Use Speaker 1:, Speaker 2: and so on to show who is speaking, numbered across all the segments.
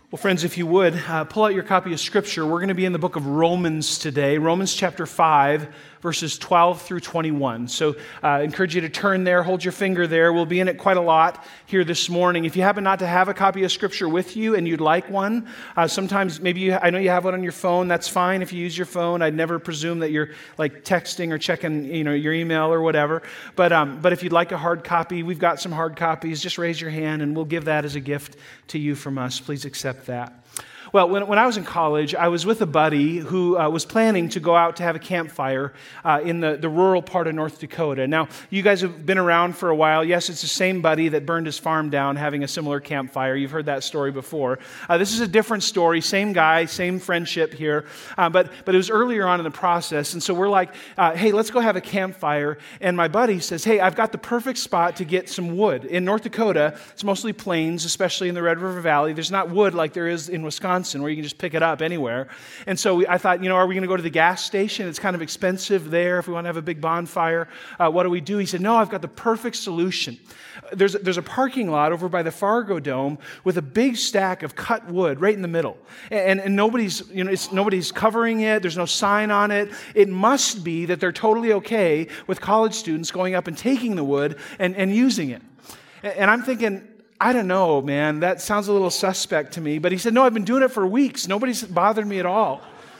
Speaker 1: Well, friends, if you would, pull out your copy of Scripture. We're going to be in the book of Romans today, Romans chapter 5, verses 12 through 21. So I encourage you to turn there, hold your finger there. We'll be in it quite a lot here this morning. If you happen not to have a copy of Scripture with you and you'd like one, sometimes maybe I know you have one on your phone. That's fine if you use your phone. I'd never presume that you're like texting or checking your email or whatever. But if you'd like a hard copy, we've got some hard copies. Just raise your hand and we'll give that as a gift to you from us. Please accept that. Well, when I was in college, I was with a buddy who was planning to go out to have a campfire in the rural part of North Dakota. Now, you guys have been around for a while. Yes, it's the same buddy that burned his farm down having a similar campfire. You've heard that story before. This is a different story. Same guy, same friendship here. But it was earlier on in the process. And so we're like, hey, let's go have a campfire. And my buddy says, hey, I've got the perfect spot to get some wood. In North Dakota, it's mostly plains, especially in the Red River Valley. There's not wood like there is in Wisconsin, where you can just pick it up anywhere. And so I thought, are we going to go to the gas station? It's kind of expensive there if we want to have a big bonfire. What do we do? He said, no, I've got the perfect solution. There's a parking lot over by the Fargo Dome with a big stack of cut wood right in the middle. And nobody's covering it. There's no sign on it. It must be that they're totally okay with college students going up and taking the wood and using it. And I'm thinking, I don't know, man. That sounds a little suspect to me. But he said, no, I've been doing it for weeks. Nobody's bothered me at all.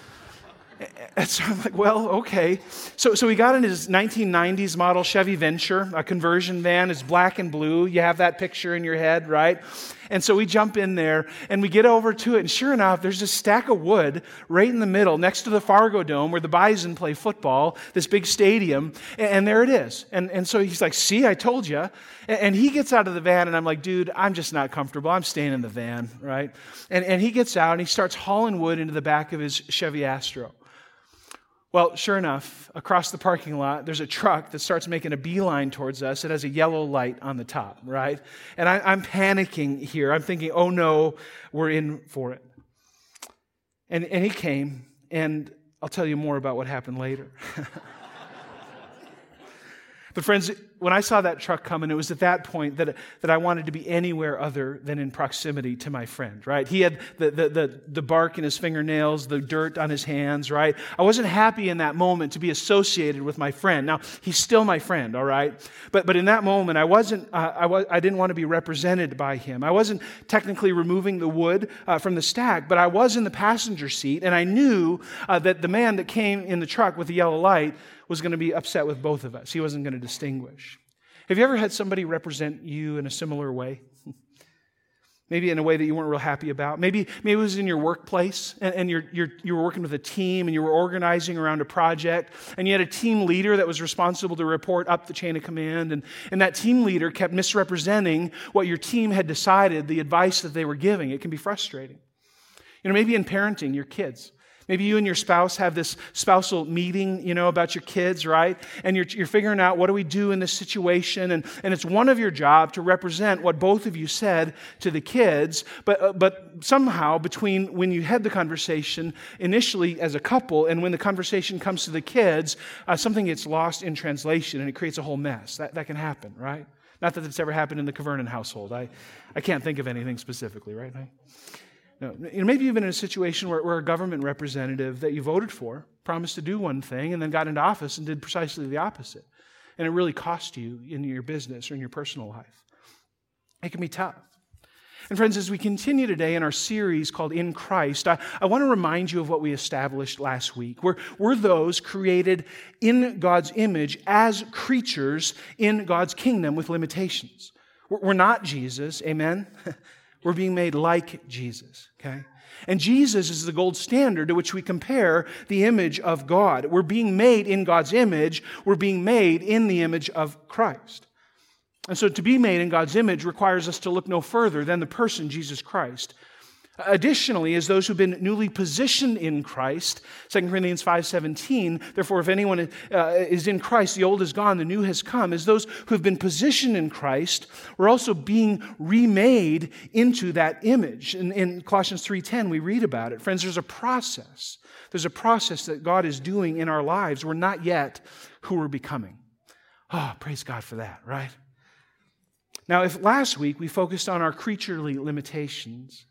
Speaker 1: And so I'm like, well, okay. So we got in his 1990s model Chevy Venture, a conversion van. It's black and blue. You have that picture in your head, right? And so we jump in there and we get over to it. And sure enough, there's a stack of wood right in the middle next to the Fargo Dome where the Bison play football, this big stadium. And there it is. And so he's like, see, I told you. And he gets out of the van and I'm like, dude, I'm just not comfortable. I'm staying in the van, right? And he gets out and he starts hauling wood into the back of his Chevy Astro. Well, sure enough, across the parking lot, there's a truck that starts making a beeline towards us. It has a yellow light on the top, right? And I'm panicking here. I'm thinking, oh no, we're in for it. And he came, and I'll tell you more about what happened later. But friends, when I saw that truck coming, it was at that point that I wanted to be anywhere other than in proximity to my friend, right? He had the bark in his fingernails, the dirt on his hands, right? I wasn't happy in that moment to be associated with my friend. Now, he's still my friend, all right? But in that moment, I didn't want to be represented by him. I wasn't technically removing the wood from the stack, but I was in the passenger seat, and I knew that the man that came in the truck with the yellow light was going to be upset with both of us. He wasn't going to distinguish. Have you ever had somebody represent you in a similar way? Maybe in a way that you weren't real happy about. Maybe it was in your workplace, and you were working with a team, and you were organizing around a project, and you had a team leader that was responsible to report up the chain of command, and that team leader kept misrepresenting what your team had decided, the advice that they were giving. It can be frustrating. Maybe in parenting your kids. Maybe you and your spouse have this spousal meeting, about your kids, right? And you're figuring out, what do we do in this situation? And it's one of your job to represent what both of you said to the kids, but somehow between when you had the conversation initially as a couple and when the conversation comes to the kids, something gets lost in translation and it creates a whole mess. That can happen, right? Not that it's ever happened in the Kvernen household. I can't think of anything specifically, right? No, maybe you've been in a situation where a government representative that you voted for promised to do one thing and then got into office and did precisely the opposite. And it really cost you in your business or in your personal life. It can be tough. And friends, as we continue today in our series called In Christ, I want to remind you of what we established last week. We're those created in God's image as creatures in God's kingdom with limitations. We're not Jesus, amen? We're being made like Jesus, okay? And Jesus is the gold standard to which we compare the image of God. We're being made in God's image. We're being made in the image of Christ. And so to be made in God's image requires us to look no further than the person, Jesus Christ. Additionally, as those who've been newly positioned in Christ, 2 Corinthians 5:17, therefore if anyone is in Christ, the old is gone, the new has come. As those who have been positioned in Christ, we're also being remade into that image. In Colossians 3:10, we read about it. Friends, there's a process. There's a process that God is doing in our lives. We're not yet who we're becoming. Oh, praise God for that, right? Now, if last week we focused on our creaturely limitations,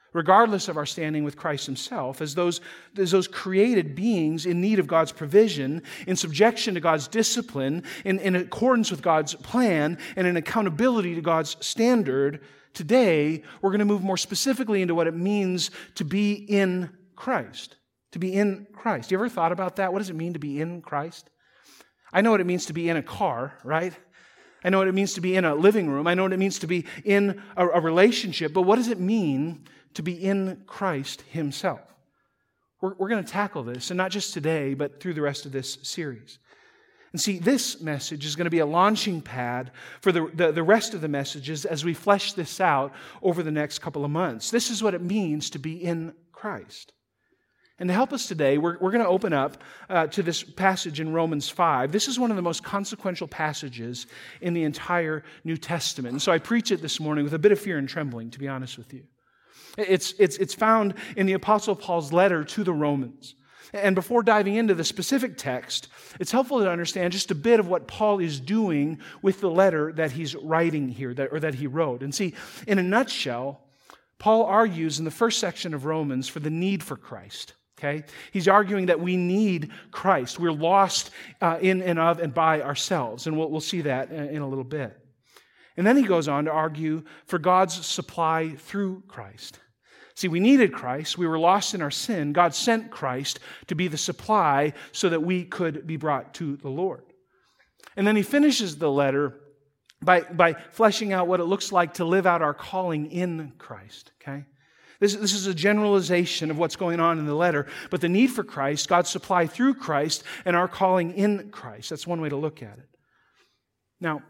Speaker 1: regardless of our standing with Christ himself, as those created beings in need of God's provision, in subjection to God's discipline, in accordance with God's plan, and in accountability to God's standard. Today, we're going to move more specifically into what it means to be in Christ. To be in Christ. You ever thought about that? What does it mean to be in Christ? I know what it means to be in a car, right? I know what it means to be in a living room. I know what it means to be in a relationship. But what does it mean to be in Christ himself? We're going to tackle this, and not just today, but through the rest of this series. And see, this message is going to be a launching pad for the rest of the messages as we flesh this out over the next couple of months. This is what it means to be in Christ. And to help us today, we're going to open up to this passage in Romans 5. This is one of the most consequential passages in the entire New Testament. And so I preach it this morning with a bit of fear and trembling, to be honest with you. It's found in the Apostle Paul's letter to the Romans. And before diving into the specific text, it's helpful to understand just a bit of what Paul is doing with the letter that he's writing here, that he wrote. And see, in a nutshell, Paul argues in the first section of Romans for the need for Christ. Okay? He's arguing that we need Christ. We're lost in and of and by ourselves. And we'll see that in a little bit. And then he goes on to argue for God's supply through Christ. See, we needed Christ. We were lost in our sin. God sent Christ to be the supply so that we could be brought to the Lord. And then he finishes the letter by fleshing out what it looks like to live out our calling in Christ. Okay? This is a generalization of what's going on in the letter. But the need for Christ, God's supply through Christ, and our calling in Christ. That's one way to look at it. Now,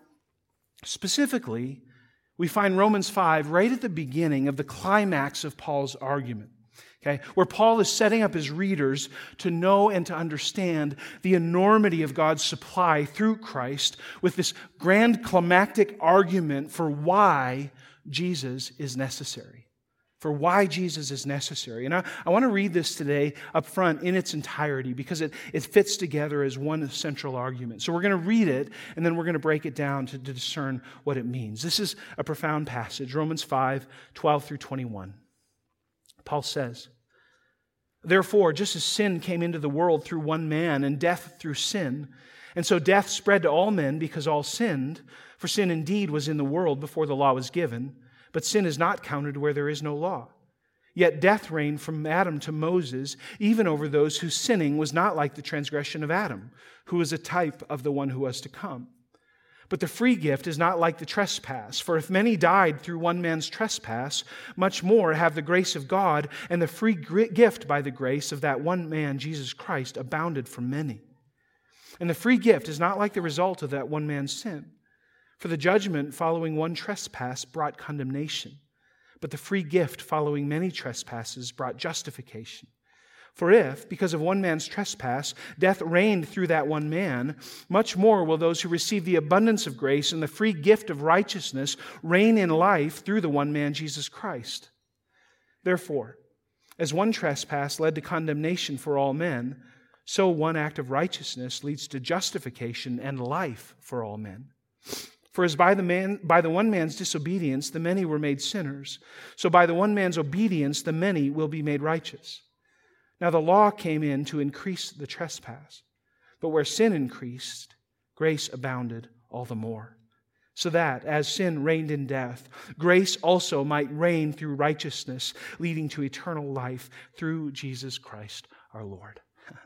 Speaker 1: specifically, we find Romans 5 right at the beginning of the climax of Paul's argument. Okay, where Paul is setting up his readers to know and to understand the enormity of God's supply through Christ with this grand climactic argument for why Jesus is necessary. For why Jesus is necessary. And I want to read this today up front in its entirety because it fits together as one central argument. So we're going to read it and then we're going to break it down to discern what it means. This is a profound passage, Romans 5, 12 through 21. Paul says, "Therefore, just as sin came into the world through one man and death through sin, and so death spread to all men because all sinned, for sin indeed was in the world before the law was given, but sin is not counted where there is no law. Yet death reigned from Adam to Moses, even over those whose sinning was not like the transgression of Adam, who was a type of the one who was to come. But the free gift is not like the trespass. For if many died through one man's trespass, much more have the grace of God and the free gift by the grace of that one man, Jesus Christ, abounded for many. And the free gift is not like the result of that one man's sin. For the judgment following one trespass brought condemnation, but the free gift following many trespasses brought justification. For if, because of one man's trespass, death reigned through that one man, much more will those who receive the abundance of grace and the free gift of righteousness reign in life through the one man, Jesus Christ. Therefore, as one trespass led to condemnation for all men, so one act of righteousness leads to justification and life for all men. For as by the one man's disobedience the many were made sinners, so by the one man's obedience the many will be made righteous. Now the law came in to increase the trespass, but where sin increased, grace abounded all the more. So that, as sin reigned in death, grace also might reign through righteousness, leading to eternal life through Jesus Christ our Lord."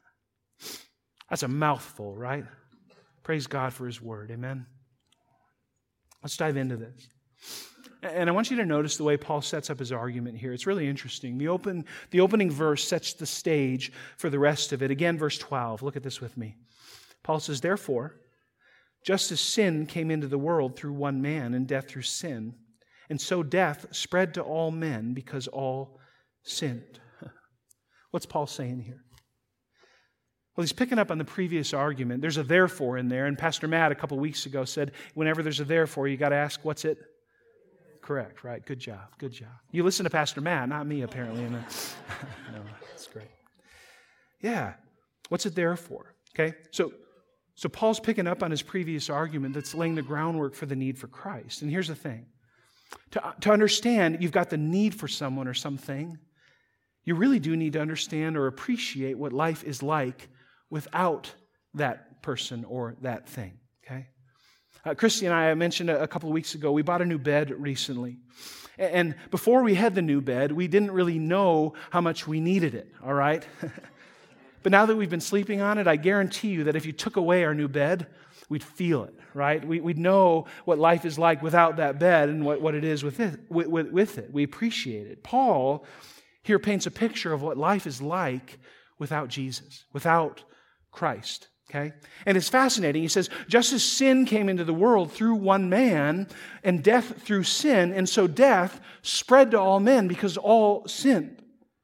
Speaker 1: That's a mouthful, right? Praise God for His Word. Amen. Let's dive into this. And I want you to notice the way Paul sets up his argument here. It's really interesting. The opening verse sets the stage for the rest of it. Again, verse 12. Look at this with me. Paul says, "Therefore, just as sin came into the world through one man and death through sin, and so death spread to all men because all sinned." What's Paul saying here? Well, he's picking up on the previous argument. There's a therefore in there, and Pastor Matt a couple weeks ago said, whenever there's a therefore, you got to ask, what's it? Correct, right? Good job, good job. You listen to Pastor Matt, not me, apparently. No, that's great. Yeah, what's it there for? Okay, so Paul's picking up on his previous argument that's laying the groundwork for the need for Christ. And here's the thing. To understand you've got the need for someone or something, you really do need to understand or appreciate what life is like without that person or that thing, okay? Christy and I mentioned a couple of weeks ago, we bought a new bed recently. And before we had the new bed, we didn't really know how much we needed it, all right? But now that we've been sleeping on it, I guarantee you that if you took away our new bed, we'd feel it, right? We'd know what life is like without that bed and what it is with it. We appreciate it. Paul here paints a picture of what life is like without Jesus, without Christ. Okay? And it's fascinating. He says, just as sin came into the world through one man, and death through sin, and so death spread to all men because all sinned.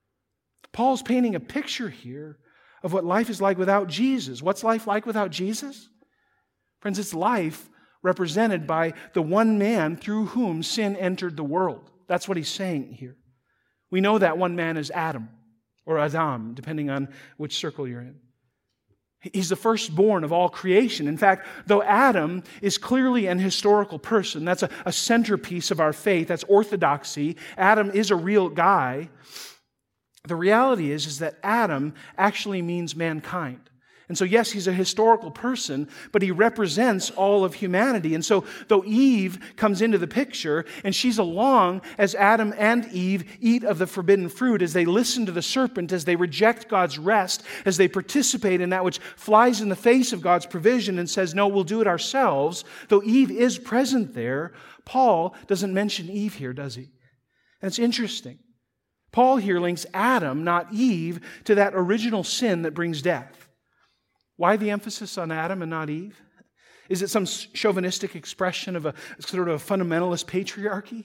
Speaker 1: Paul's painting a picture here of what life is like without Jesus. What's life like without Jesus? Friends, it's life represented by the one man through whom sin entered the world. That's what he's saying here. We know that one man is Adam, or Adam, depending on which circle you're in. He's the firstborn of all creation. In fact, though Adam is clearly an historical person, that's a centerpiece of our faith, that's orthodoxy, Adam is a real guy, the reality is that Adam actually means mankind. And so yes, he's a historical person, but he represents all of humanity. And so though Eve comes into the picture, and she's along as Adam and Eve eat of the forbidden fruit, as they listen to the serpent, as they reject God's rest, as they participate in that which flies in the face of God's provision and says, no, we'll do it ourselves. Though Eve is present there, Paul doesn't mention Eve here, does he? And it's interesting. Paul here links Adam, not Eve, to that original sin that brings death. Why the emphasis on Adam and not Eve? Is it some chauvinistic expression of a sort of a fundamentalist patriarchy?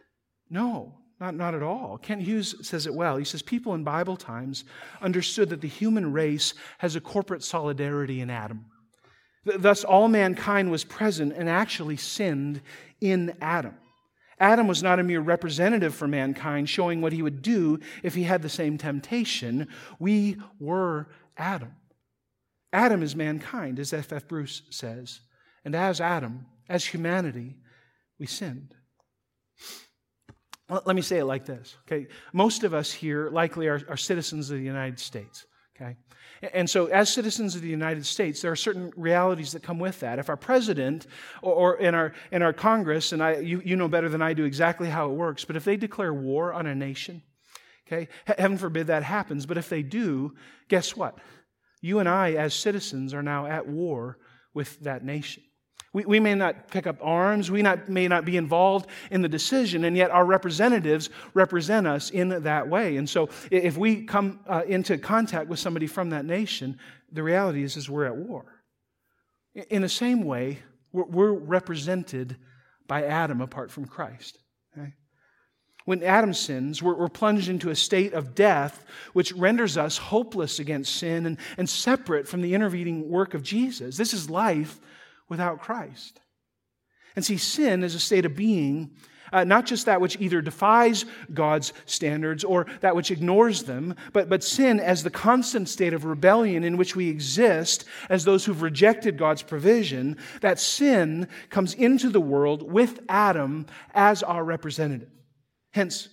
Speaker 1: No, not at all. Kent Hughes says it well. He says, people in Bible times understood that the human race has a corporate solidarity in Adam. Thus, all mankind was present and actually sinned in Adam. Adam was not a mere representative for mankind, showing what he would do if he had the same temptation. We were Adam. Adam is mankind, as F.F. Bruce says. And as Adam, as humanity, we sinned. Well, let me say it like this. Okay? Most of us here likely are citizens of the United States. Okay? And so as citizens of the United States, there are certain realities that come with that. If our president or in our Congress, and you know better than I do exactly how it works, but if they declare war on a nation, okay, heaven forbid that happens, but if they do, guess what? You and I, as citizens, are now at war with that nation. We may not pick up arms, may not be involved in the decision, and yet our representatives represent us in that way. And so if we come into contact with somebody from that nation, the reality is we're at war. In the same way, we're represented by Adam apart from Christ. Okay? When Adam sins, we're plunged into a state of death, which renders us hopeless against sin and separate from the intervening work of Jesus. This is life without Christ. And see, sin is a state of being, not just that which either defies God's standards or that which ignores them, but sin as the constant state of rebellion in which we exist as those who've rejected God's provision. That sin comes into the world with Adam as our representative. Hence,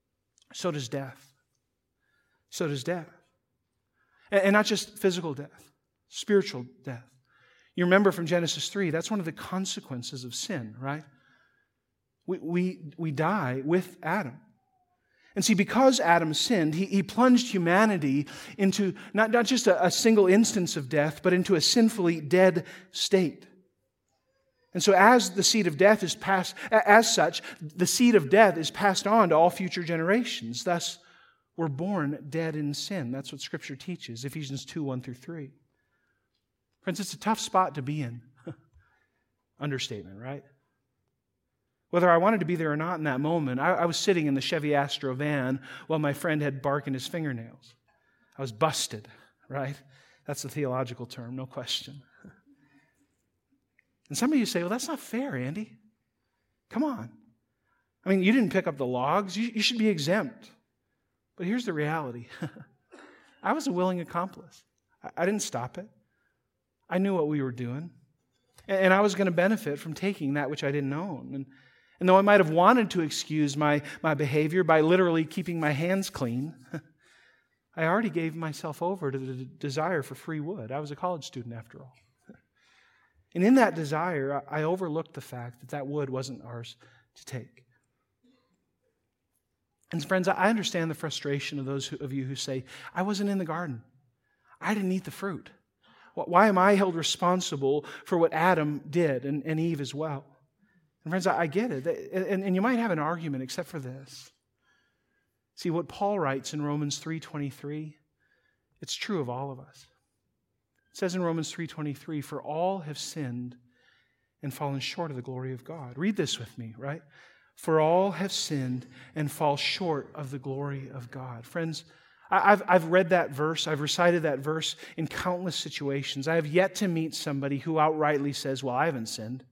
Speaker 1: so does death. So does death. And not just physical death, spiritual death. You remember from Genesis 3, that's one of the consequences of sin, right? We die with Adam. And see, because Adam sinned, he plunged humanity into not just a single instance of death, but into a sinfully dead state. And so as the seed of death is passed, as such, the seed of death is passed on to all future generations. Thus, we're born dead in sin. That's what Scripture teaches, Ephesians 2, 1 through 3. Friends, it's a tough spot to be in. Understatement, right? Whether I wanted to be there or not in that moment, I was sitting in the Chevy Astro van while my friend had bark in his fingernails. I was busted, right? That's the theological term, no question. And some of you say, well, that's not fair, Andy. Come on. I mean, you didn't pick up the logs. You should be exempt. But here's the reality. I was a willing accomplice. I didn't stop it. I knew what we were doing. And I was going to benefit from taking that which I didn't own. And though I might have wanted to excuse my behavior by literally keeping my hands clean, I already gave myself over to the desire for free wood. I was a college student after all. And in that desire, I overlooked the fact that that wood wasn't ours to take. And friends, I understand the frustration of those of you who say, I wasn't in the garden. I didn't eat the fruit. Why am I held responsible for what Adam did and Eve as well? And friends, I get it. And you might have an argument except for this. See, what Paul writes in Romans 3:23, it's true of all of us. It says in Romans 3:23, for all have sinned and fallen short of the glory of God. Read this with me, right? For all have sinned and fall short of the glory of God. Friends, I've read that verse, I've recited that verse in countless situations. I have yet to meet somebody who outrightly says, well, I haven't sinned.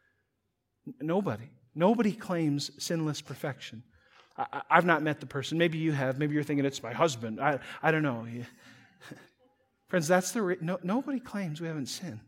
Speaker 1: Nobody claims sinless perfection. I've not met the person. Maybe you have. Maybe you're thinking it's my husband. I don't know. Friends, nobody claims we haven't sinned.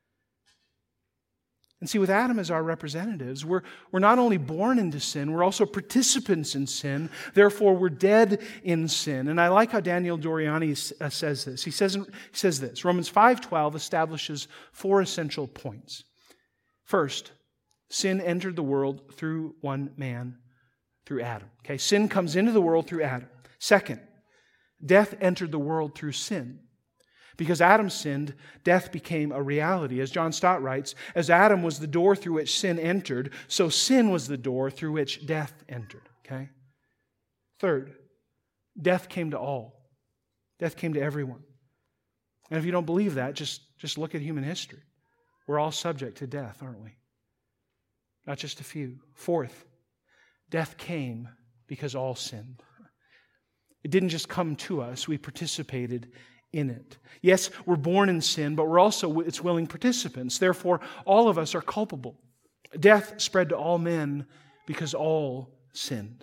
Speaker 1: And see, with Adam as our representatives, we're not only born into sin, we're also participants in sin. Therefore, we're dead in sin. And I like how Daniel Doriani says this. He says this. Romans 5:12 establishes 4 essential points. First, sin entered the world through one man, through Adam. Okay, sin comes into the world through Adam. Second, death entered the world through sin. Because Adam sinned, death became a reality. As John Stott writes, as Adam was the door through which sin entered, so sin was the door through which death entered. Okay? Third, death came to all. Death came to everyone. And if you don't believe that, just look at human history. We're all subject to death, aren't we? Not just a few. Fourth, death came because all sinned. It didn't just come to us, we participated in it. Yes, we're born in sin, but we're also its willing participants. Therefore, all of us are culpable. Death spread to all men because all sinned.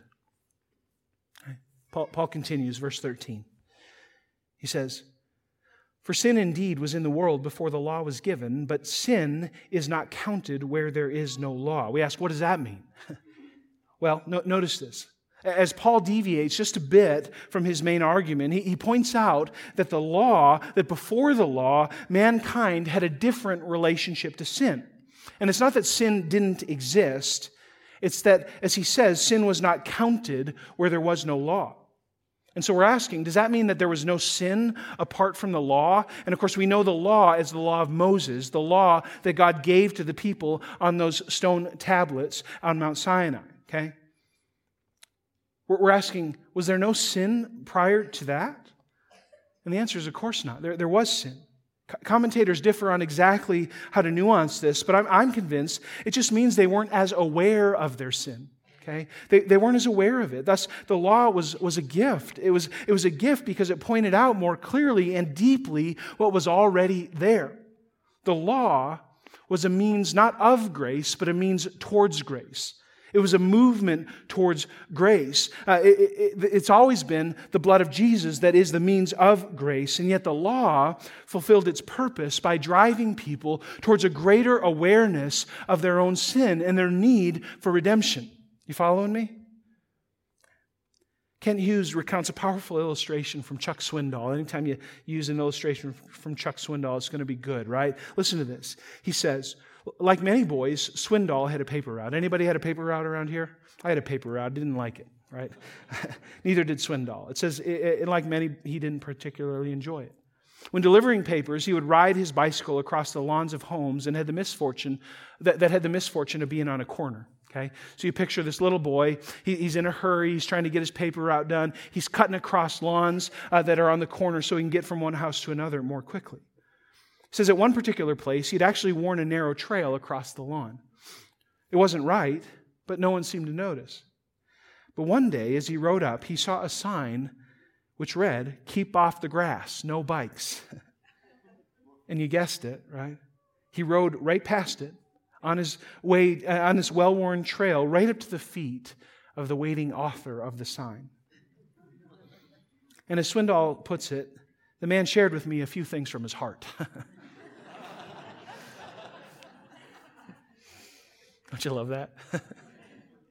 Speaker 1: Paul continues, verse 13. He says, for sin indeed was in the world before the law was given, but sin is not counted where there is no law. We ask, what does that mean? Well, notice this. As Paul deviates just a bit from his main argument, he points out that that before the law, mankind had a different relationship to sin. And it's not that sin didn't exist. It's that, as he says, sin was not counted where there was no law. And so we're asking, does that mean that there was no sin apart from the law? And of course, we know the law as the law of Moses, the law that God gave to the people on those stone tablets on Mount Sinai. Okay? We're asking, was there no sin prior to that? And the answer is, of course not. There was sin. Commentators differ on exactly how to nuance this, but I'm convinced it just means they weren't as aware of their sin. Okay? They weren't as aware of it. Thus, the law was a gift. It was a gift because it pointed out more clearly and deeply what was already there. The law was a means not of grace, but a means towards grace. It was a movement towards grace. It's always been the blood of Jesus that is the means of grace, and yet the law fulfilled its purpose by driving people towards a greater awareness of their own sin and their need for redemption. You following me? Kent Hughes recounts a powerful illustration from Chuck Swindoll. Anytime you use an illustration from Chuck Swindoll, it's going to be good, right? Listen to this. He says, like many boys, Swindoll had a paper route. Anybody had a paper route around here? I had a paper route. Didn't like it, right? Neither did Swindoll. It says, like many, he didn't particularly enjoy it. When delivering papers, he would ride his bicycle across the lawns of homes and had the misfortune of being on a corner. Okay? So you picture this little boy, he's in a hurry, he's trying to get his paper route done, he's cutting across lawns that are on the corner so he can get from one house to another more quickly. It says at one particular place, he'd actually worn a narrow trail across the lawn. It wasn't right, but no one seemed to notice. But one day, as he rode up, he saw a sign which read, "Keep off the grass, no bikes." And you guessed it, right? He rode right past it on his way, on this well-worn trail, right up to the feet of the waiting author of the sign. And as Swindoll puts it, the man shared with me a few things from his heart. Don't you love that?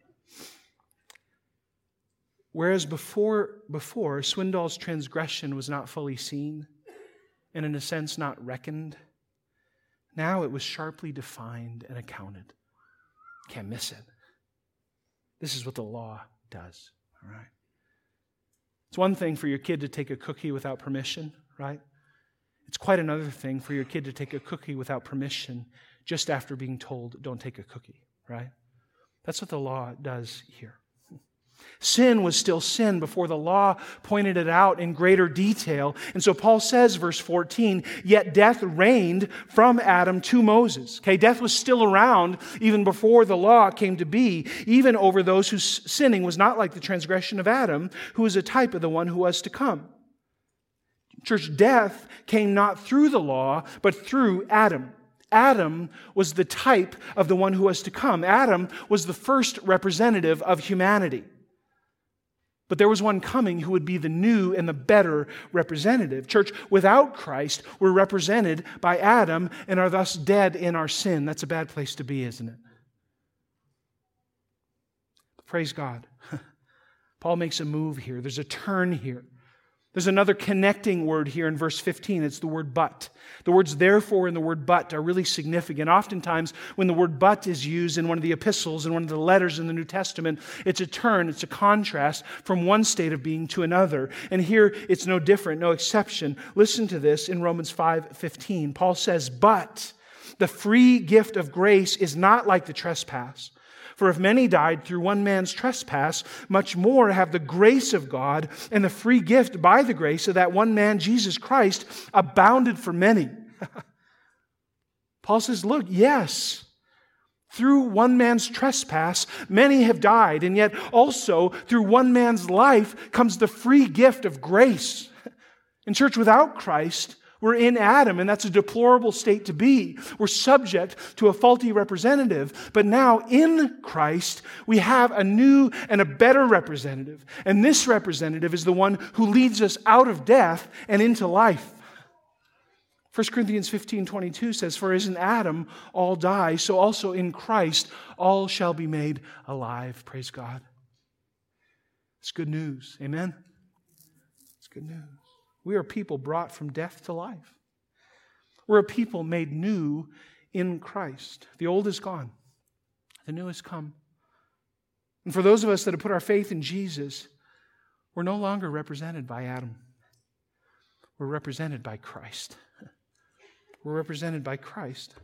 Speaker 1: Whereas before Swindoll's transgression was not fully seen, and in a sense not reckoned, now it was sharply defined and accounted. Can't miss it. This is what the law does, all right? It's one thing for your kid to take a cookie without permission, right? It's quite another thing for your kid to take a cookie without permission just after being told, don't take a cookie, right? That's what the law does here. Sin was still sin before the law pointed it out in greater detail. And so Paul says, verse 14, yet death reigned from Adam to Moses. Okay, death was still around even before the law came to be, even over those whose sinning was not like the transgression of Adam, who is a type of the one who was to come. Church, death came not through the law, but through Adam. Adam was the type of the one who was to come. Adam was the first representative of humanity. But there was one coming who would be the new and the better representative. Church, without Christ, we're represented by Adam and are thus dead in our sin. That's a bad place to be, isn't it? Praise God. Paul makes a move here. There's a turn here. There's another connecting word here in verse 15. It's the word but. The words therefore and the word but are really significant. Oftentimes, when the word but is used in one of the epistles, in one of the letters in the New Testament, it's a turn, it's a contrast from one state of being to another. And here, it's no different, no exception. Listen to this in Romans 5:15. Paul says, but the free gift of grace is not like the trespass. For if many died through one man's trespass, much more have the grace of God and the free gift by the grace of that one man, Jesus Christ, abounded for many. Paul says, look, yes, through one man's trespass, many have died, and yet also through one man's life comes the free gift of grace. In church, without Christ, we're in Adam, and that's a deplorable state to be. We're subject to a faulty representative. But now, in Christ, we have a new and a better representative. And this representative is the one who leads us out of death and into life. 1 Corinthians 15:22 says, for as in Adam all die, so also in Christ all shall be made alive. Praise God. It's good news. Amen? It's good news. We are people brought from death to life. We're a people made new in Christ. The old is gone. The new has come. And for those of us that have put our faith in Jesus, we're no longer represented by Adam. We're represented by Christ. We're represented by Christ.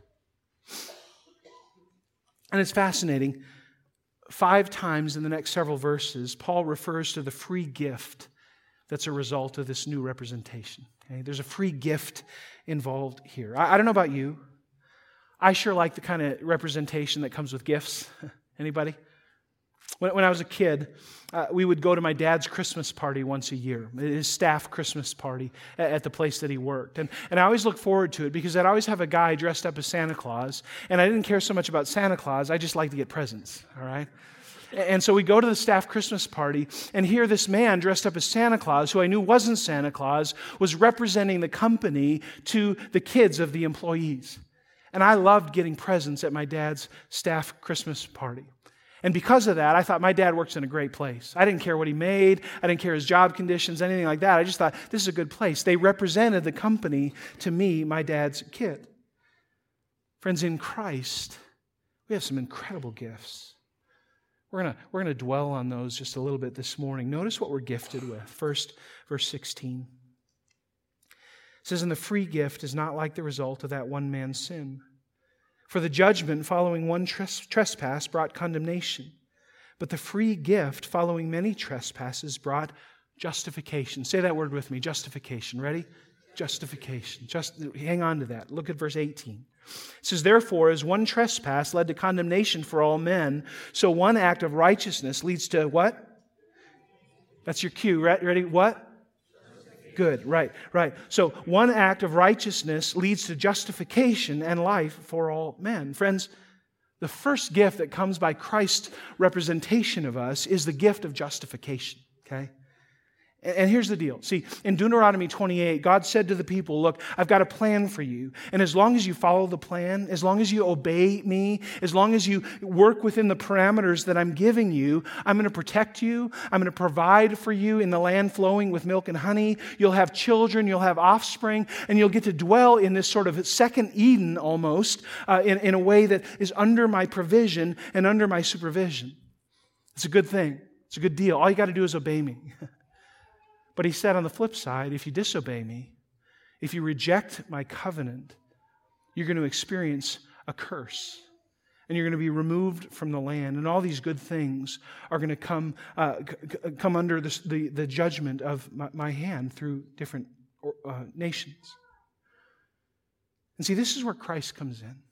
Speaker 1: And it's fascinating. 5 times in the next several verses, Paul refers to the free gift that's a result of this new representation. Okay? There's a free gift involved here. I don't know about you. I sure like the kind of representation that comes with gifts. Anybody? When I was a kid, we would go to my dad's Christmas party once a year, his staff Christmas party at the place that he worked. And I always looked forward to it because I'd always have a guy dressed up as Santa Claus, and I didn't care so much about Santa Claus, I just liked to get presents, all right? And so we go to the staff Christmas party, and here this man dressed up as Santa Claus, who I knew wasn't Santa Claus, was representing the company to the kids of the employees. And I loved getting presents at my dad's staff Christmas party. And because of that, I thought my dad works in a great place. I didn't care what he made. I didn't care his job conditions, anything like that. I just thought, this is a good place. They represented the company to me, my dad's kid. Friends, in Christ, we have some incredible gifts. We're going to dwell on those just a little bit this morning. Notice what we're gifted with. First, verse 16. It says, and the free gift is not like the result of that one man's sin. For the judgment following one trespass brought condemnation, but the free gift following many trespasses brought justification. Say that word with me, justification. Ready? Justification. Just hang on to that. Look at verse 18. It says, therefore, as one trespass led to condemnation for all men, so one act of righteousness leads to what? That's your cue. Ready? What? Good. Right. So one act of righteousness leads to justification and life for all men. Friends, the first gift that comes by Christ's representation of us is the gift of justification. Okay? And here's the deal. See, in Deuteronomy 28, God said to the people, look, I've got a plan for you. And as long as you follow the plan, as long as you obey me, as long as you work within the parameters that I'm giving you, I'm going to protect you. I'm going to provide for you in the land flowing with milk and honey. You'll have children, you'll have offspring, and you'll get to dwell in this sort of second Eden almost in a way that is under my provision and under my supervision. It's a good thing. It's a good deal. All you got to do is obey me. But he said on the flip side, if you disobey me, if you reject my covenant, you're going to experience a curse. And you're going to be removed from the land. And all these good things are going to come under the judgment of my hand through different nations. And see, this is where Christ comes in.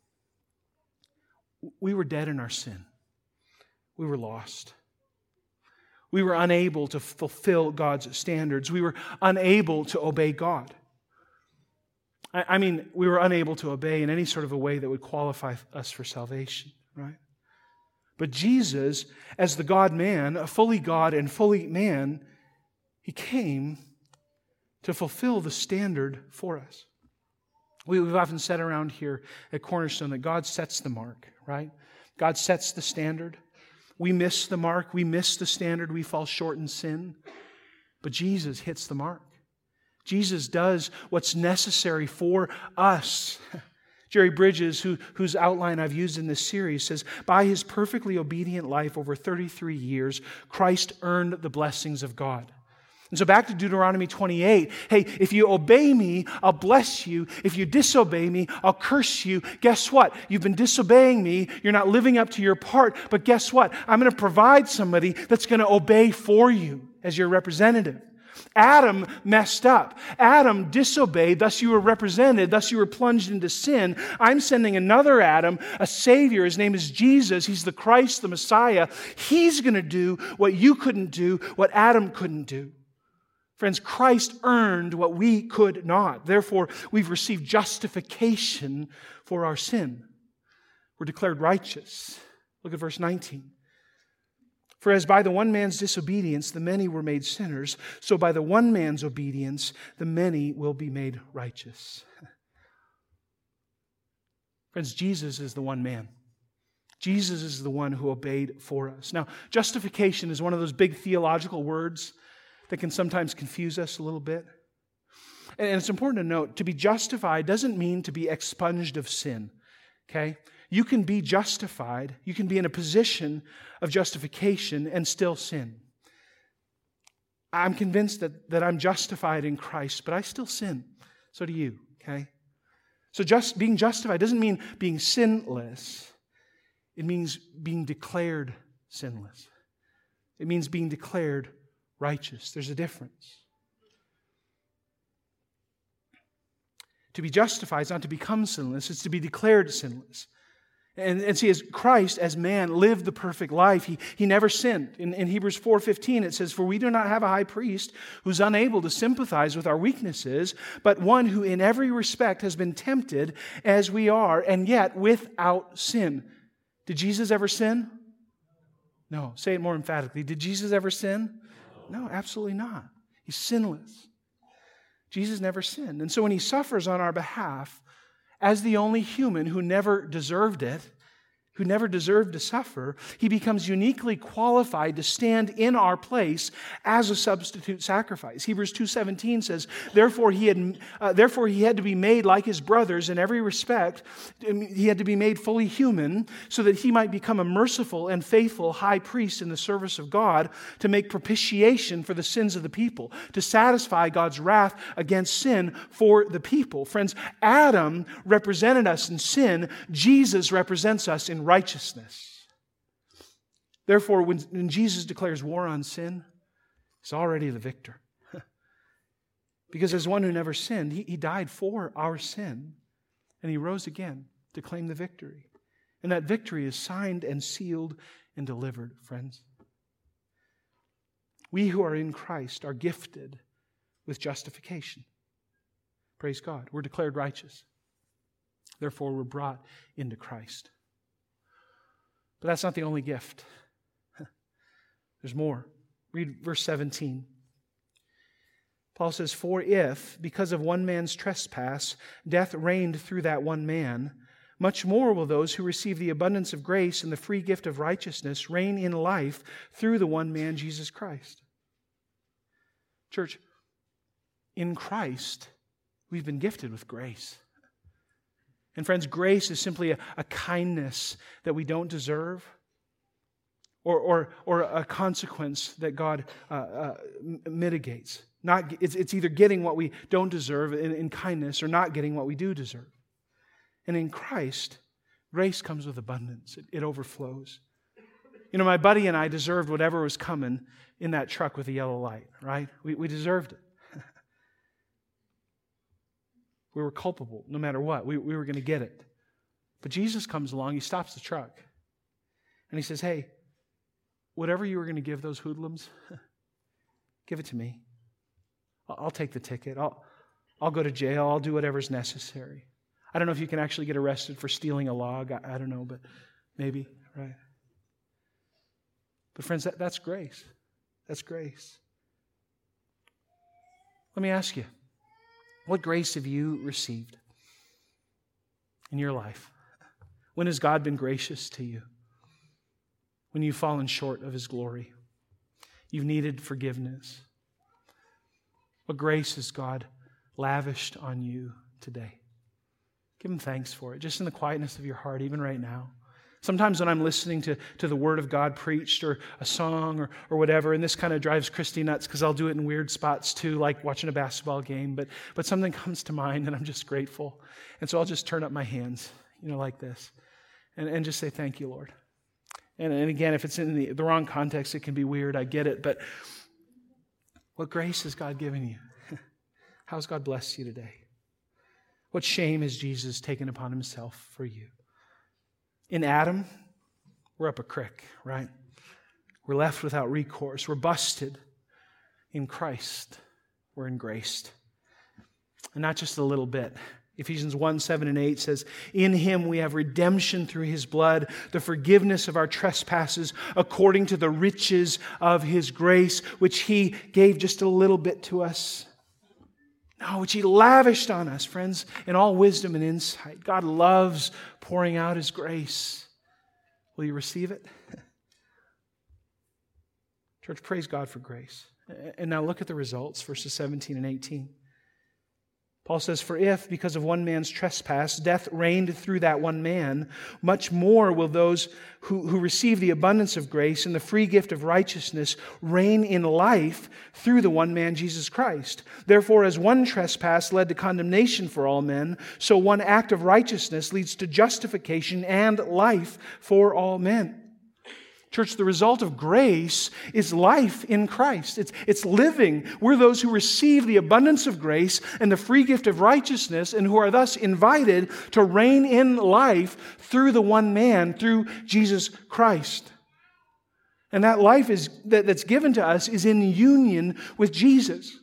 Speaker 1: We were dead in our sin. We were lost. We were unable to fulfill God's standards. We were unable to obey God. I mean, we were unable to obey in any sort of a way that would qualify us for salvation, right? But Jesus, as the God-man, fully God and fully man, He came to fulfill the standard for us. We've often said around here at Cornerstone that God sets the mark, right? God sets the standard. We miss the mark. We miss the standard. We fall short in sin. But Jesus hits the mark. Jesus does what's necessary for us. Jerry Bridges, whose outline I've used in this series, says, by His perfectly obedient life over 33 years, Christ earned the blessings of God. And so back to Deuteronomy 28, hey, if you obey me, I'll bless you. If you disobey me, I'll curse you. Guess what? You've been disobeying me. You're not living up to your part. But guess what? I'm going to provide somebody that's going to obey for you as your representative. Adam messed up. Adam disobeyed, thus you were represented, thus you were plunged into sin. I'm sending another Adam, a Savior. His name is Jesus. He's the Christ, the Messiah. He's going to do what you couldn't do, what Adam couldn't do. Friends, Christ earned what we could not. Therefore, we've received justification for our sin. We're declared righteous. Look at verse 19. For as by the one man's disobedience the many were made sinners, so by the one man's obedience the many will be made righteous. Friends, Jesus is the one man. Jesus is the one who obeyed for us. Now, justification is one of those big theological words that can sometimes confuse us a little bit. And it's important to note, to be justified doesn't mean to be expunged of sin. Okay? You can be justified, you can be in a position of justification and still sin. I'm convinced that I'm justified in Christ, but I still sin. So do you, okay? So being justified doesn't mean being sinless. It means being declared sinless. It means being declared righteous. There's a difference. To be justified is not to become sinless, it's to be declared sinless. And see, as Christ, as man, lived the perfect life, he never sinned. In Hebrews 4:15 it says, for we do not have a high priest who's unable to sympathize with our weaknesses, but one who in every respect has been tempted as we are, and yet without sin. Did Jesus ever sin? No. Say it more emphatically. Did Jesus ever sin? No, absolutely not. He's sinless. Jesus never sinned. And so when He suffers on our behalf, as the only human who never deserved it, who never deserved to suffer, He becomes uniquely qualified to stand in our place as a substitute sacrifice. Hebrews 2:17 says, therefore he had to be made like His brothers in every respect. He had to be made fully human so that He might become a merciful and faithful high priest in the service of God to make propitiation for the sins of the people, to satisfy God's wrath against sin for the people. Friends, Adam represented us in sin. Jesus represents us in righteousness. Therefore, when Jesus declares war on sin, He's already the victor. Because as one who never sinned, he died for our sin, and He rose again to claim the victory. And that victory is signed and sealed and delivered, friends. We who are in Christ are gifted with justification. Praise God. We're declared righteous. Therefore, we're brought into Christ. But that's not the only gift. There's more. Read verse 17. Paul says, "For if, because of one man's trespass, death reigned through that one man, much more will those who receive the abundance of grace and the free gift of righteousness reign in life through the one man, Jesus Christ." Church, in Christ, we've been gifted with grace. And friends, grace is simply a kindness that we don't deserve, or a consequence that God mitigates. It's either getting what we don't deserve in kindness or not getting what we do deserve. And in Christ, grace comes with abundance. It overflows. You know, my buddy and I deserved whatever was coming in that truck with the yellow light, right? We deserved it. We were culpable no matter what. We were going to get it. But Jesus comes along, He stops the truck, and He says, "Hey, whatever you were going to give those hoodlums, give it to me. I'll take the ticket. I'll go to jail. I'll do whatever's necessary." I don't know if you can actually get arrested for stealing a log. I don't know, but maybe, right? But friends, that's grace. That's grace. Let me ask you, what grace have you received in your life? When has God been gracious to you? When you've fallen short of His glory? You've needed forgiveness. What grace has God lavished on you today? Give Him thanks for it, just in the quietness of your heart, even right now. Sometimes when I'm listening to the Word of God preached, or a song or whatever, and this kind of drives Christy nuts because I'll do it in weird spots too, like watching a basketball game, but something comes to mind and I'm just grateful. And so I'll just turn up my hands, like this, and just say, "Thank you, Lord." And again, if it's in the wrong context, it can be weird, I get it, but what grace has God given you? How's God blessed you today? What shame has Jesus taken upon Himself for you? In Adam, we're up a creek, right? We're left without recourse. We're busted. In Christ, we're engraced. And not just a little bit. Ephesians 1:7-8 says, "In Him we have redemption through His blood, the forgiveness of our trespasses, according to the riches of His grace, which He gave just a little bit to us." No, which He lavished on us, friends, in all wisdom and insight. God loves pouring out His grace. Will you receive it? Church, praise God for grace. And now look at the results, verses 17 and 18. Paul says, "For if, because of one man's trespass, death reigned through that one man, much more will those who receive the abundance of grace and the free gift of righteousness reign in life through the one man, Jesus Christ. Therefore, as one trespass led to condemnation for all men, so one act of righteousness leads to justification and life for all men." Church, the result of grace is life in Christ. It's living. We're those who receive the abundance of grace and the free gift of righteousness, and who are thus invited to reign in life through the one man, through Jesus Christ. And that life that's given to us is in union with Jesus.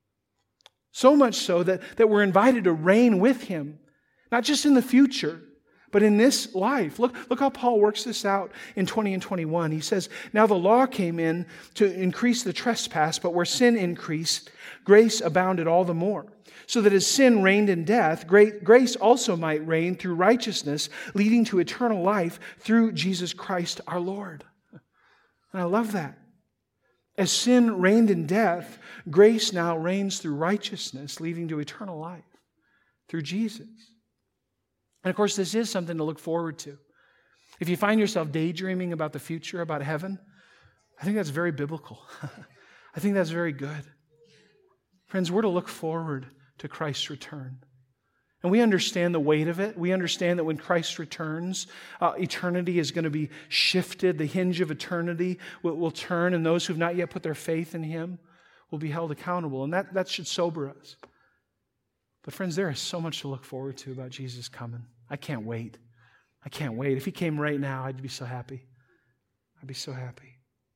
Speaker 1: So much so that we're invited to reign with Him, not just in the future, but in this life. Look how Paul works this out in 20 and 21. He says, "Now the law came in to increase the trespass, but where sin increased, grace abounded all the more. So that as sin reigned in death, grace also might reign through righteousness, leading to eternal life through Jesus Christ our Lord." And I love that. As sin reigned in death, grace now reigns through righteousness, leading to eternal life through Jesus. And of course, this is something to look forward to. If you find yourself daydreaming about the future, about heaven, I think that's very biblical. I think that's very good. Friends, we're to look forward to Christ's return. And we understand the weight of it. We understand that when Christ returns, eternity is going to be shifted. The hinge of eternity will turn, and those who have not yet put their faith in Him will be held accountable. And that should sober us. But friends, there is so much to look forward to about Jesus coming. I can't wait. I can't wait. If He came right now, I'd be so happy. I'd be so happy.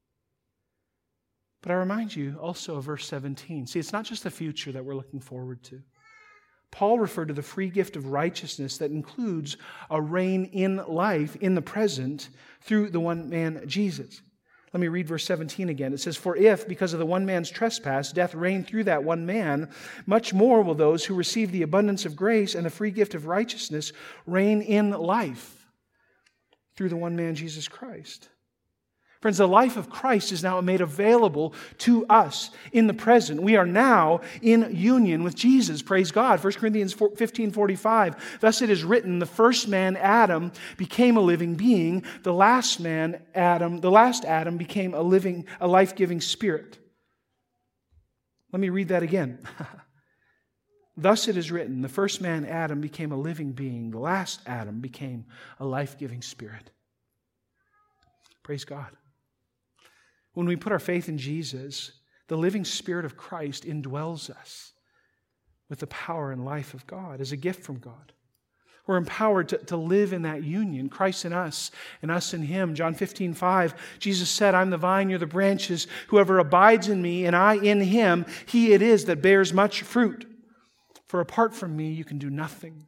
Speaker 1: But I remind you also of verse 17. See, it's not just the future that we're looking forward to. Paul referred to the free gift of righteousness that includes a reign in life in the present through the one man, Jesus. Let me read verse 17 again. It says, "For if, because of the one man's trespass, death reigned through that one man, much more will those who receive the abundance of grace and the free gift of righteousness reign in life through the one man, Jesus Christ." Friends, the life of Christ is now made available to us in the present. We are now in union with Jesus. Praise God. 1 Corinthians 15:45. "Thus it is written, the first man, Adam, became a living being. The last Adam became a life-giving spirit." Let me read that again. "Thus it is written, the first man, Adam, became a living being. The last Adam became a life-giving spirit." Praise God. When we put our faith in Jesus, the living Spirit of Christ indwells us with the power and life of God as a gift from God. We're empowered to live in that union, Christ in us and us in Him. John 15:5, Jesus said, "I'm the vine, you're the branches. Whoever abides in me and I in him, he it is that bears much fruit. For apart from me, you can do nothing."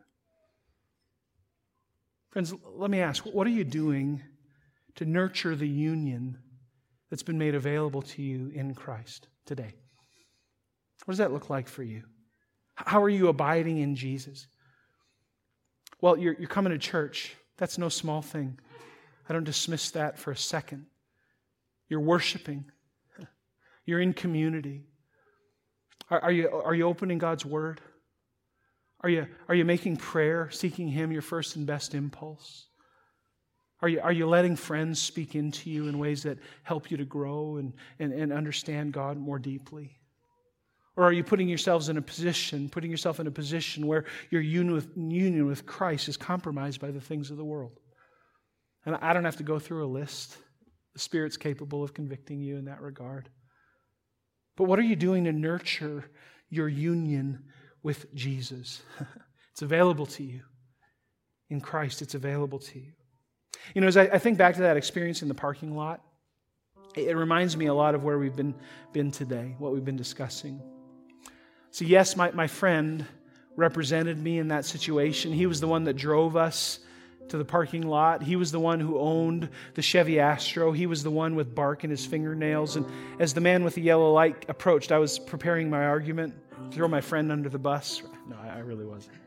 Speaker 1: Friends, let me ask, what are you doing to nurture the union that's been made available to you in Christ today? What does that look like for you? How are you abiding in Jesus? Well, you're coming to church. That's no small thing. I don't dismiss that for a second. You're worshiping. You're in community. Are you opening God's Word? Are you making prayer, seeking Him your first and best impulse? Are you letting friends speak into you in ways that help you to grow and understand God more deeply? Or are you putting yourself in a position where your union with Christ is compromised by the things of the world? And I don't have to go through a list. The Spirit's capable of convicting you in that regard. But what are you doing to nurture your union with Jesus? It's available to you. In Christ, it's available to you. You know, as I think back to that experience in the parking lot, it reminds me a lot of where we've been today, what we've been discussing. So yes, my friend represented me in that situation. He was the one that drove us to the parking lot. He was the one who owned the Chevy Astro. He was the one with bark in his fingernails. And as the man with the yellow light approached, I was preparing my argument, throw my friend under the bus. No, I really wasn't.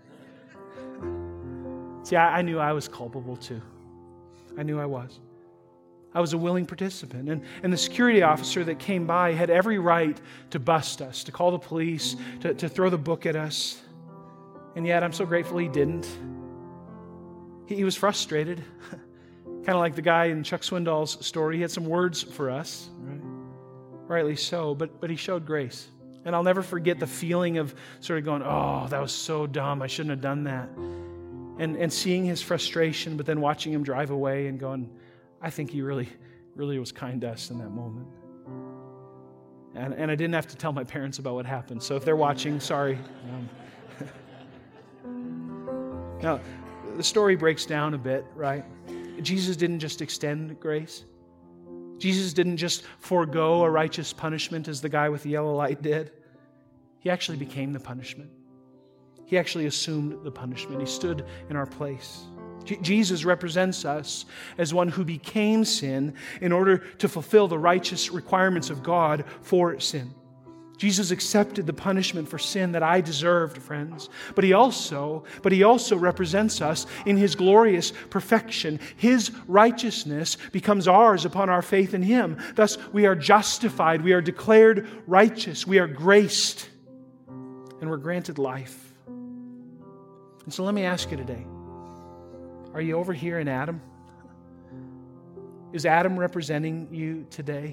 Speaker 1: See, I knew I was culpable too. I knew I was. I was a willing participant. And the security officer that came by had every right to bust us, to call the police, to throw the book at us. And yet I'm so grateful he didn't. He was frustrated. Kind of like the guy in Chuck Swindoll's story. He had some words for us, right? Rightly so, but he showed grace. And I'll never forget the feeling of sort of going, oh, that was so dumb. I shouldn't have done that. And seeing his frustration, but then watching him drive away and going, I think he really, really was kind to us in that moment. And I didn't have to tell my parents about what happened. So if they're watching, sorry. Now, the story breaks down a bit, right? Jesus didn't just extend grace. Jesus didn't just forego a righteous punishment as the guy with the yellow light did. He actually became the punishment. He actually assumed the punishment. He stood in our place. Jesus represents us as one who became sin in order to fulfill the righteous requirements of God for sin. Jesus accepted the punishment for sin that I deserved, friends. But He also represents us in His glorious perfection. His righteousness becomes ours upon our faith in Him. Thus, we are justified. We are declared righteous. We are graced. And we're granted life. And so let me ask you today, are you over here in Adam? Is Adam representing you today?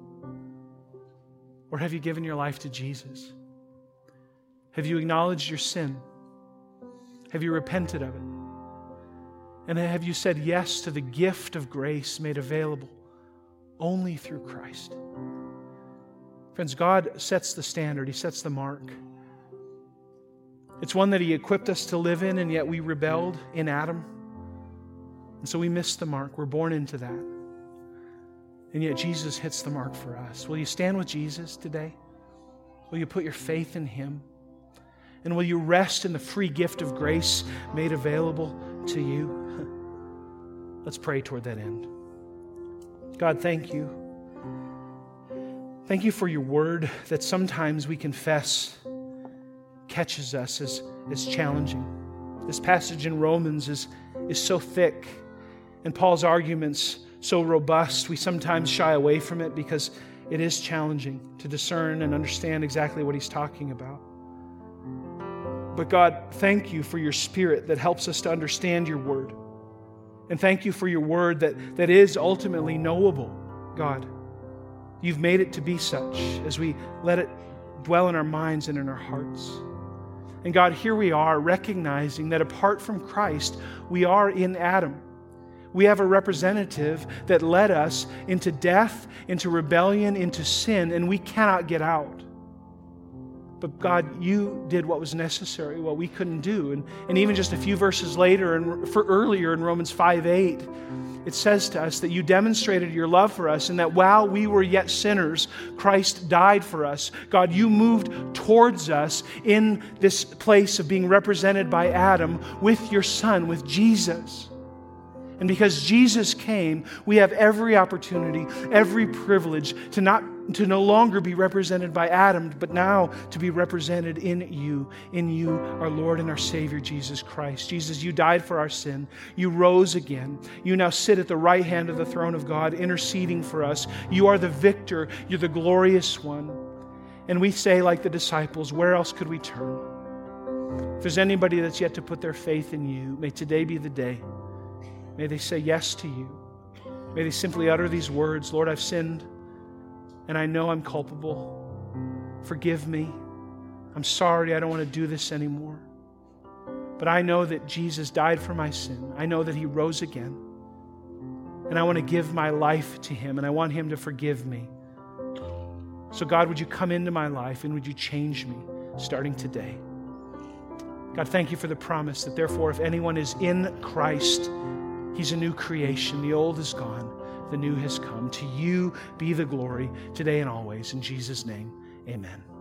Speaker 1: Or have you given your life to Jesus? Have you acknowledged your sin? Have you repented of it? And have you said yes to the gift of grace made available only through Christ? Friends, God sets the standard. He sets the mark. It's one that He equipped us to live in, and yet we rebelled in Adam. And so we missed the mark. We're born into that. And yet Jesus hits the mark for us. Will you stand with Jesus today? Will you put your faith in Him? And will you rest in the free gift of grace made available to you? Let's pray toward that end. God, thank you. Thank you for your word that sometimes we confess catches us as challenging. This passage in Romans is so thick, and Paul's arguments so robust. We sometimes shy away from it because it is challenging to discern and understand exactly what he's talking about. But God, thank you for your Spirit that helps us to understand your word. And thank you for your word that is ultimately knowable, God. You've made it to be such as we let it dwell in our minds and in our hearts. And God, here we are recognizing that apart from Christ, we are in Adam. We have a representative that led us into death, into rebellion, into sin, and we cannot get out. But God, you did what was necessary, what we couldn't do. And even just a few verses later, and earlier in Romans 5:8, it says to us that you demonstrated your love for us and that while we were yet sinners, Christ died for us. God, you moved towards us in this place of being represented by Adam with your Son, with Jesus. And because Jesus came, we have every opportunity, every privilege to no longer be represented by Adam, but now to be represented in you, our Lord and our Savior, Jesus Christ. Jesus, you died for our sin. You rose again. You now sit at the right hand of the throne of God, interceding for us. You are the victor. You're the glorious one. And we say, like the disciples, where else could we turn? If there's anybody that's yet to put their faith in you, may today be the day. May they say yes to you. May they simply utter these words, Lord, I've sinned, and I know I'm culpable. Forgive me. I'm sorry, I don't want to do this anymore. But I know that Jesus died for my sin. I know that he rose again. And I want to give my life to him, and I want him to forgive me. So God, would you come into my life, and would you change me starting today? God, thank you for the promise that therefore if anyone is in Christ, he's a new creation. The old is gone. The new has come. To you be the glory today and always. In Jesus' name, amen.